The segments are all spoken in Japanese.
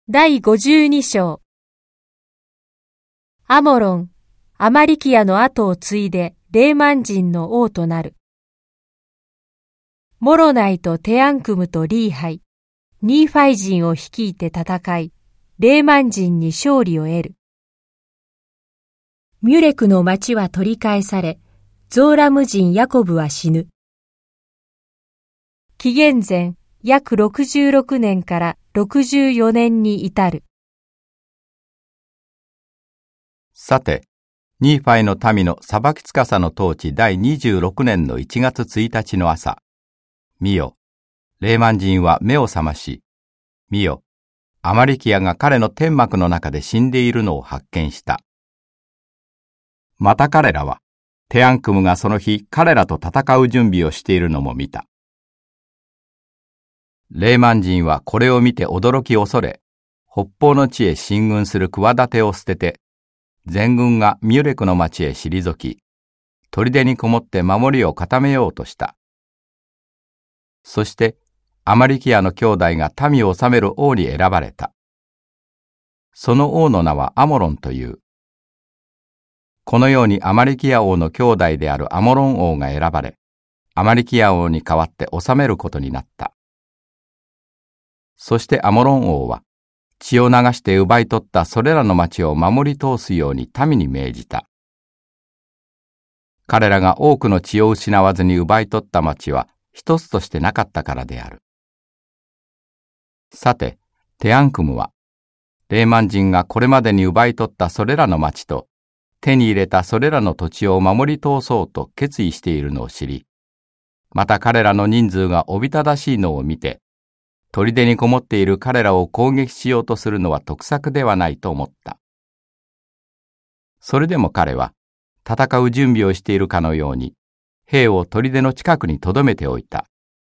第52章。アモロン、アマリキヤの後を継いでレーマン人の王となる。モロナイとテアンクムとリーハイ、ニーファイ人を率いて戦い、レーマン人に勝利を得る。ミュレクの町は取り返され、ゾーラム人ヤコブは死ぬ。紀元前約66年から64年に至る。 さて、ニーファイの民の裁き司の統治第26年の1月1日の朝、見よ、レーマン人は目を覚まし、見よ、アマリキヤが彼の天幕の中で死んでいるのを発見した。また彼らは、テアンクムがその日彼らと戦う準備をしているのも見た。レーマン人はこれを見て驚き恐れ、北方の地へ進軍する企てを捨てて、全軍がミュレクの町へ退き、砦にこもって守りを固めようとした。そして、アマリキヤの兄弟が民を治める王に選ばれた。その王の名はアモロンという。このようにアマリキヤ王の兄弟であるアモロン王が選ばれ、アマリキヤ王に代わって治めることになった。そしてアモロン王は、血を流して奪い取ったそれらの町を守り通すように民に命じた。彼らが多くの血を失わずに奪い取った町は一つとしてなかったからである。さて、テアンクムは、レーマン人がこれまでに奪い取ったそれらの町と、手に入れたそれらの土地を守り通そうと決意しているのを知り、また彼らの人数がおびただしいのを見て、砦にこもっている彼らを攻撃しようとするのは得策ではないと思った。それでも彼は、戦う準備をしているかのように、兵を砦の近くに留めておいた。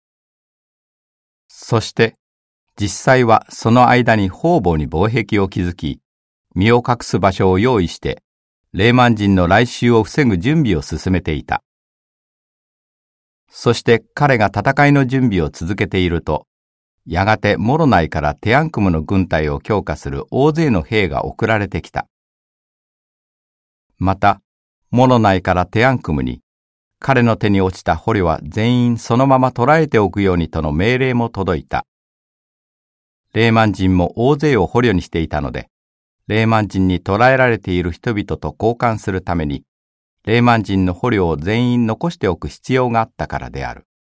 そして、実際はその間に方々に防壁を築き、身を隠す場所を用意して、レーマン人の来襲を防ぐ準備を進めていた。そして彼が戦いの準備を続けていると、やがてモロナイからテアンクムの軍隊を強化する大勢の兵が送られてきた。また、モロナイからテアンクムに、彼の手に落ちた捕虜は全員そのまま捕らえておくようにとの命令も届いた。レーマン人も大勢を捕虜にしていたので、レーマン人に捕らえられている人々と交換するために、レーマン人の捕虜を全員残しておく必要があったからである。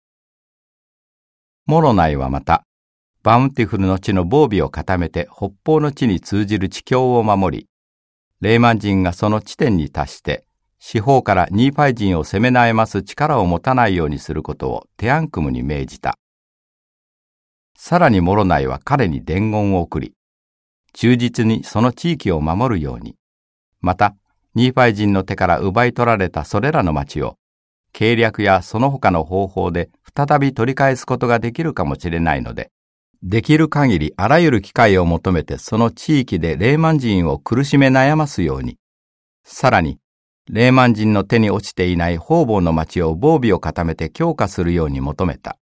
モロナイはまた、バウンティフルの地の防備を固めて北方の地に通じる地境を守り、レーマン人がその地点に達して、四方からニーファイ人を攻め悩ます力を持たないようにすることをテアンクムに命じた。さらにモロナイは彼に伝言を送り、忠実にその地域を守るように、また、ニーファイ人の手から奪い取られたそれらの町を、計略やその他の方法で再び取り返すことができるかもしれないので、できる限りあらゆる機会を求めてその地域でレーマン人を苦しめ悩ますように、さらに、レーマン人の手に落ちていない方々の町を防備を固めて強化するように求めた。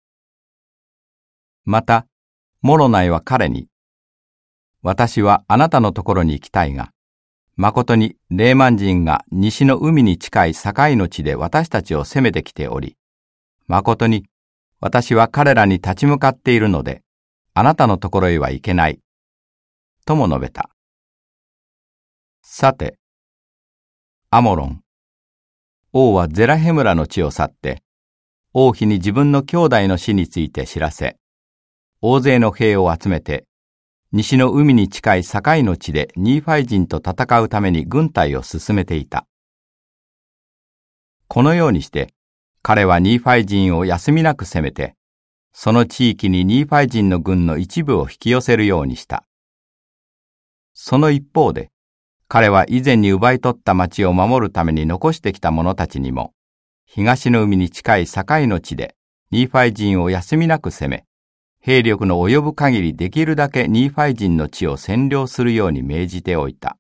また、モロナイは彼に、私はあなたのところに行きたいが、誠にレーマン人が西の海に近い境の地で私たちを攻めてきており、誠に私は彼らに立ち向かっているので、あなたのところへは行けない。とも述べた。さて、アモロン、王はゼラヘムラの地を去って、王妃に自分の兄弟の死について知らせ、大勢の兵を集めて、西の海に近い境の地でニーファイ人と戦うために軍隊を進めていた。このようにして、彼はニーファイ人を休みなく攻めて、その地域にニーファイ人の軍の一部を引き寄せるようにした。その一方で、彼は以前に奪い取った町を守るために残してきた者たちにも、東の海に近い境の地でニーファイ人を休みなく攻め、兵力の及ぶ限りできるだけニーファイ人の地を占領するように命じておいた。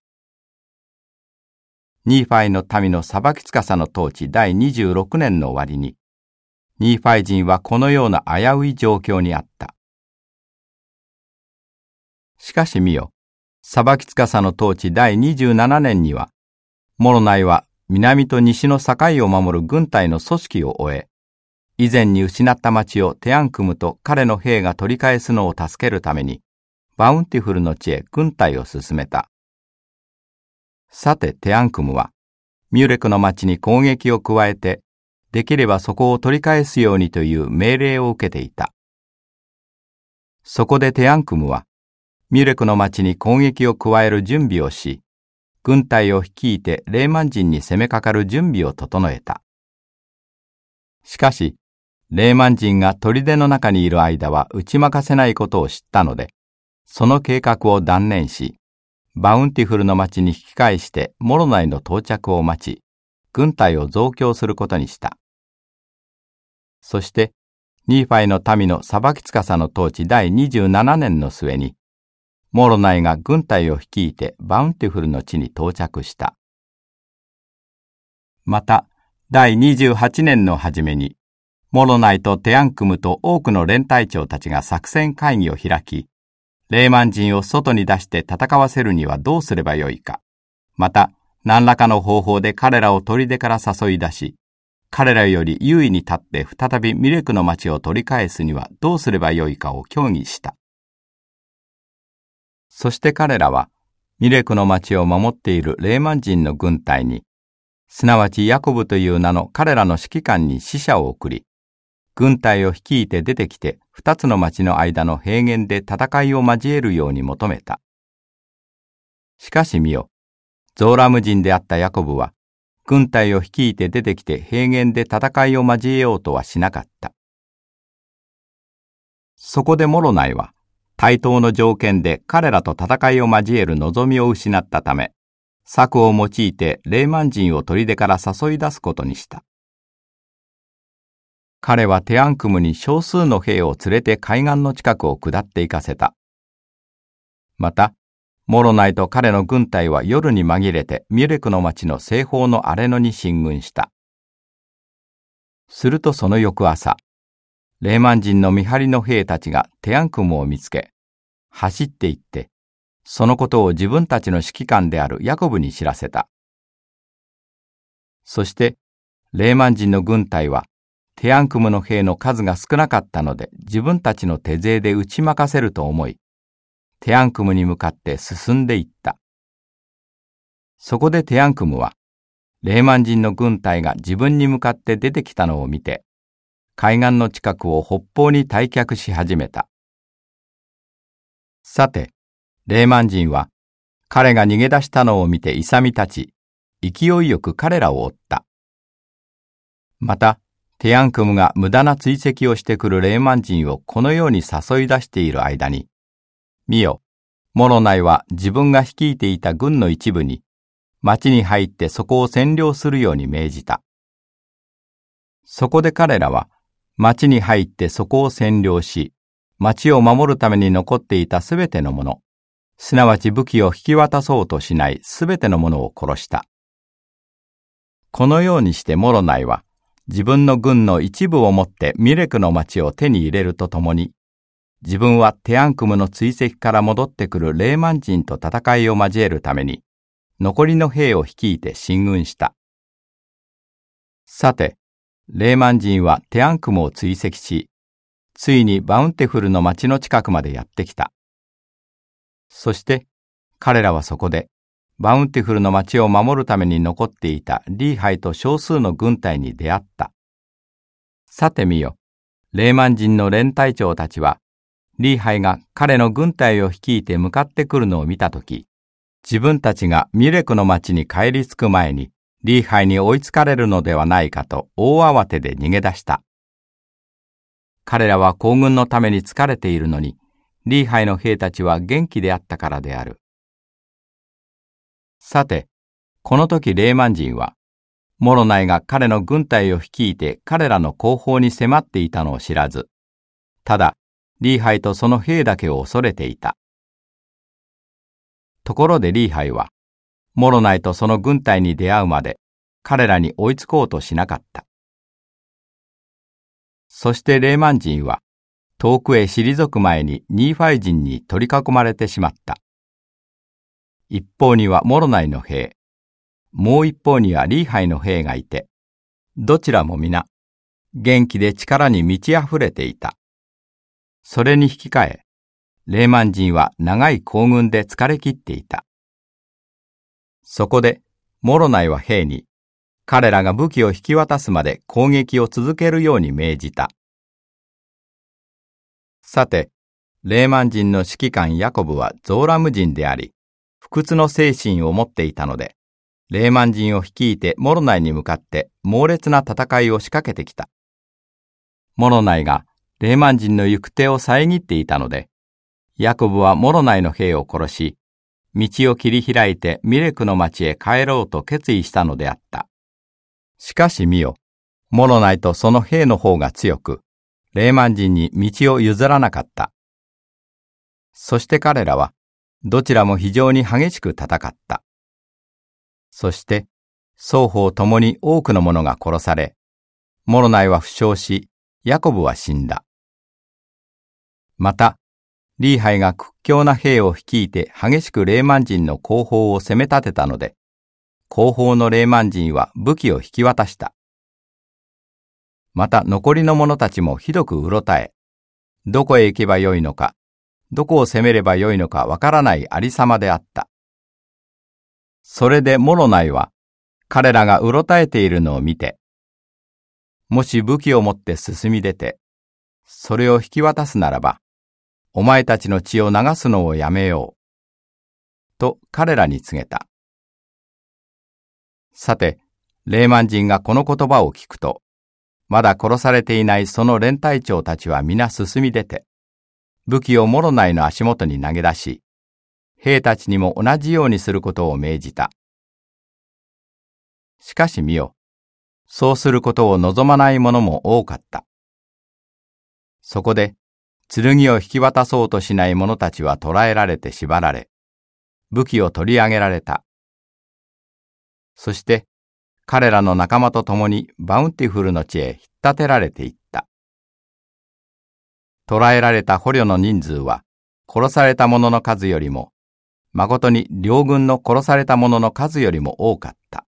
ニーファイの民の裁き司の統治第26年の終わりに、ニーファイ人はこのような危うい状況にあった。 しかし見よ、裁き司の統治第27年には、モロナイは南と西の境を守る軍隊の組織を終え、以前に失った町をテアンクムと彼の兵が取り返すのを助けるために、バウンティフルの地へ軍隊を進めた。さてテアンクムは、ミュレクの町に攻撃を加えて、できればそこを取り返すようにという命令を受けていた。そこでテアンクムは、ミュレクの町に攻撃を加える準備をし、軍隊を率いてレーマン人に攻めかかる準備を整えた。しかし、レーマン人が砦の中にいる間は打ち負かせないことを知ったので、その計画を断念し、バウンティフルの町に引き返してモロナイの到着を待ち、軍隊を増強することにした。そして、ニーファイの民の裁き司の統治第27年の末に、モロナイが軍隊を率いてバウンティフルの地に到着した。また、第28年の初めに、モロナイとテアンクムと多くの連隊長たちが作戦会議を開き、レーマン人を外に出して戦わせるにはどうすればよいか、また何らかの方法で彼らを砦から誘い出し、彼らより優位に立って再びミレクの町を取り返すにはどうすればよいかを協議した。そして彼らはミレクの町を守っているレーマン人の軍隊に、すなわちヤコブという名の彼らの指揮官に使者を送り、軍隊を率いて出てきて二つの町の間の平原で戦いを交えるように求めた。しかし見よ、ゾーラム人であったヤコブは、軍隊を率いて出てきて平原で戦いを交えようとはしなかった。そこでモロナイは、対等の条件で彼らと戦いを交える望みを失ったため、策を用いてレーマン人を砦から誘い出すことにした。彼はテアンクムに少数の兵を連れて海岸の近くを下って行かせた。また、モロナイと彼の軍隊は夜に紛れてミュレクの町の西方のアレノに進軍した。するとその翌朝、レーマン人の見張りの兵たちがテアンクムを見つけ、走って行って、そのことを自分たちの指揮官であるヤコブに知らせた。そして、レーマン人の軍隊は、テアンクムの兵の数が少なかったので、自分たちの手勢で打ち負かせると思い、テアンクムに向かって進んでいった。そこでテアンクムは、レーマン人の軍隊が自分に向かって出てきたのを見て、海岸の近くを北方に退却し始めた。さて、レーマン人は、彼が逃げ出したのを見て勇み立ち、勢いよく彼らを追った。また、テアンクムが無駄な追跡をしてくるレーマン人をこのように誘い出している間に、見よ、モロナイは自分が率いていた軍の一部に、町に入ってそこを占領するように命じた。そこで彼らは、町に入ってそこを占領し、町を守るために残っていたすべてのもの、すなわち武器を引き渡そうとしないすべてのものを殺した。このようにしてモロナイは、自分の軍の一部をもってミレクの町を手に入れるとともに、自分はテアンクムの追跡から戻ってくるレーマン人と戦いを交えるために、残りの兵を率いて進軍した。さて、レーマン人はテアンクムを追跡し、ついにバウンテフルの町の近くまでやってきた。そして、彼らはそこで、バウンティフルの町を守るために残っていたリーハイと少数の軍隊に出会った。さて見よ、レーマン人の連隊長たちは、リーハイが彼の軍隊を率いて向かってくるのを見たとき、自分たちがミレクの町に帰り着く前に、リーハイに追いつかれるのではないかと大慌てで逃げ出した。彼らは行軍のために疲れているのに、リーハイの兵たちは元気であったからである。さて、この時レーマン人は、モロナイが彼の軍隊を率いて彼らの後方に迫っていたのを知らず、ただ、リーハイとその兵だけを恐れていた。ところでリーハイは、モロナイとその軍隊に出会うまで、彼らに追いつこうとしなかった。そしてレーマン人は、 遠くへ退く前にニーファイ人に取り囲まれてしまった。一方にはモロナイの兵、もう一方にはリーハイの兵がいて、どちらも皆、元気で力に満ち溢れていた。それに引き換え、レーマン人は長い行軍で疲れ切っていた。そこで、モロナイは兵に、彼らが武器を引き渡すまで攻撃を続けるように命じた。さて、レーマン人の指揮官ヤコブはゾーラム人であり、不屈の精神を持っていたので、レーマン人を率いてモロナイに向かって猛烈な戦いを仕掛けてきた。モロナイがレーマン人の行く手を遮っていたので、ヤコブはモロナイの兵を殺し、道を切り開いてミレクの町へ帰ろうと決意したのであった。しかし見よ、モロナイとその兵の方が強く、レーマン人に道を譲らなかった。そして彼らは、どちらも非常に激しく戦った。そして、双方ともに多くの者が殺され、モロナイは負傷し、ヤコブは死んだ。また、リーハイが屈強な兵を率いて激しくレーマン人の後方を攻め立てたので、後方のレーマン人は武器を引き渡した。また残りの者たちもひどくうろたえ、どこへ行けばよいのか、どこを攻めればよいのかわからないありさまであった。それでモロナイは、彼らがうろたえているのを見て、もし武器を持って進み出て、それを引き渡すならば、お前たちの血を流すのをやめよう。と彼らに告げた。さて、レーマン人がこの言葉を聞くと、まだ殺されていないその連隊長たちは皆進み出て、武器をモロナイの足元に投げ出し、兵たちにも同じようにすることを命じた。しかし見よ、そうすることを望まない者も多かった。そこで、剣を引き渡そうとしない者たちは捕らえられて縛られ、武器を取り上げられた。そして、彼らの仲間と共にバウンティフルの地へ引っ立てられていった。捕らえられた捕虜の人数は、殺された者の数よりも、誠に両軍の殺された者の数よりも多かった。